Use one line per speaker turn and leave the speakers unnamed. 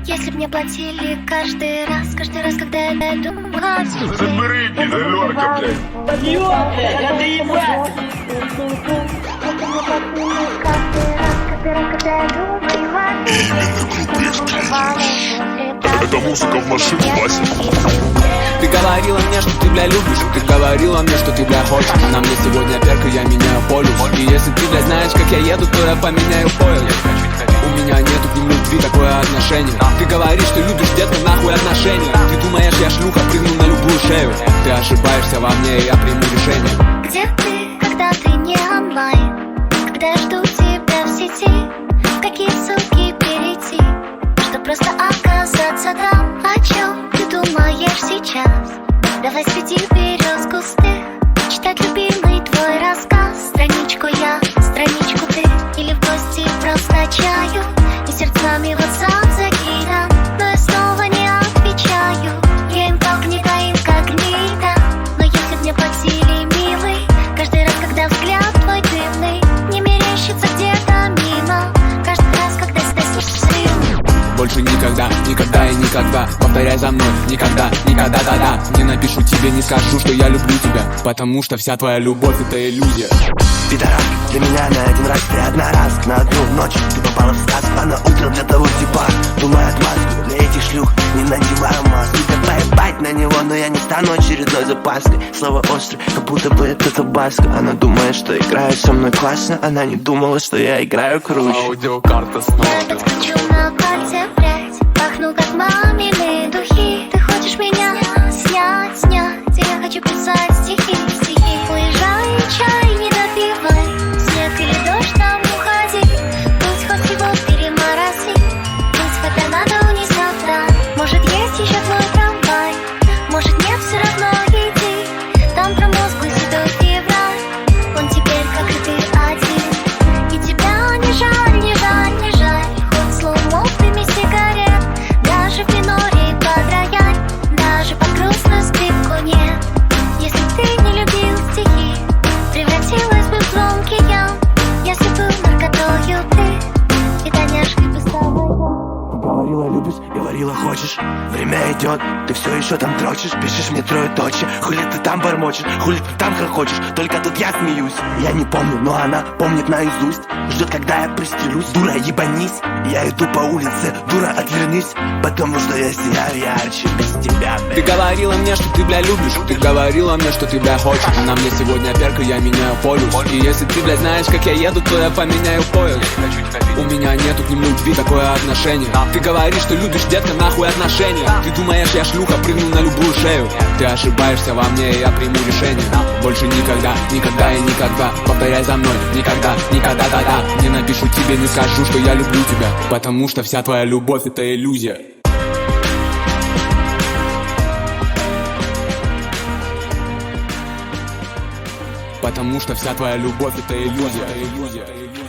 Если б мне платили каждый раз, когда я думаю о тебе.
Забери, пидорка, блядь.
Если б мне платили каждый раз, когда я думаю о тебе.
Это музыка в машину, Вася.
Ты говорила мне, что ты, бля, любишь. Ты говорила мне, что ты, бля, хочешь. На мне сегодня перка, я меняю полюс. И если ты, бля, знаешь, как я еду, то я поменяю поезд. У меня нету к ним любви, такое отношение. Ты говоришь, что любишь, детка, нахуй отношения. Ты думаешь, я шлюха, прыгну на любую шею. Ты ошибаешься во мне, и я приму решение.
Где ты, когда ты не онлайн? Когда я жду тебя в сети? В какие ссылки перейти, чтоб просто оказаться там? О чем ты думаешь сейчас? Давай среди берез густых читать любимый твой рассказ. Страничку я, страничку ты. Или в гости просто чаю. И сердцами в WhatsApp закидам, но я снова не отвечаю. Я инкогнито, инкогнито. Но если б мне платили, милый, каждый раз, когда взгляд твой дымный не мерещится где-то мимо, каждый раз, когда себя слышим.
Больше никогда, никогда и никогда. Повторяй за мной, никогда, никогда, да-да. Не напишу тебе, не скажу, что я люблю тебя, потому что вся твоя любовь — это иллюзия.
Пидорак, для меня на один раз ты одна раз. На одну ночь ты попала в сказку, а на утро для того типа думаю отмазку. Для этих шлюх не надеваю маску. Да поебать на него, но я не стану очередной запаской. Слово острое, как будто бы это табаско. Она думает, что играет со мной классно. Она не думала, что я играю круче.
Аудиокарта снова.
Я подскочу на пальце прядь, пахну как мамины духи. Ты хочешь меня снять, снять, я хочу писать стихи, стихи. Уезжай, чай не допивай, снег или дождь там уходи. Пусть хоть его переморози, пусть хотя надо унес завтра. Может есть еще твой трамвай, может нет, все равно иди. Там промозглый седой февраль, он теперь как и ты один. И тебя не жаль, не жаль, не жаль. Хоть сломов дыми сигарет, даже в миноре под рояль, даже под грустную скрипку нет. Если б ты не любил стихи, превратилась бы в звонкий ям. Если был наркотою ты, и доняшкой бы стала я.
Говорила любишь, говорила хочешь. Время идет, ты все еще там дрочишь. Пишешь мне троеточие, хули ты там бормочешь, хули ты там хохочешь. Только тут я смеюсь. Я не помню, но она помнит наизусть. Ждет, когда я пристрелюсь. Дура, ебанись. Я иду по улице, дура, отвернись. Потому что я сияю ярче без тебя,
Ты говорила мне, что ты, бля, любишь. Ты говорила мне, что ты, бля, хочешь. На мне сегодня перка, я меняю полюс. И если ты, бля, знаешь, как я еду, то я поменяю поезд. У меня нету к ним любви, такое отношение. Ты говоришь, что любишь, детка, нахуй отношения. Ты думаешь, я шлюха, прыгну на любую шею. Ты ошибаешься во мне, и я приму решение. Больше никогда, никогда и никогда. Повторяй за мной, никогда, никогда, да-да. Не напишу тебе, не скажу, что я люблю тебя, потому что вся твоя любовь — это иллюзия. Потому что вся твоя любовь — это иллюзия.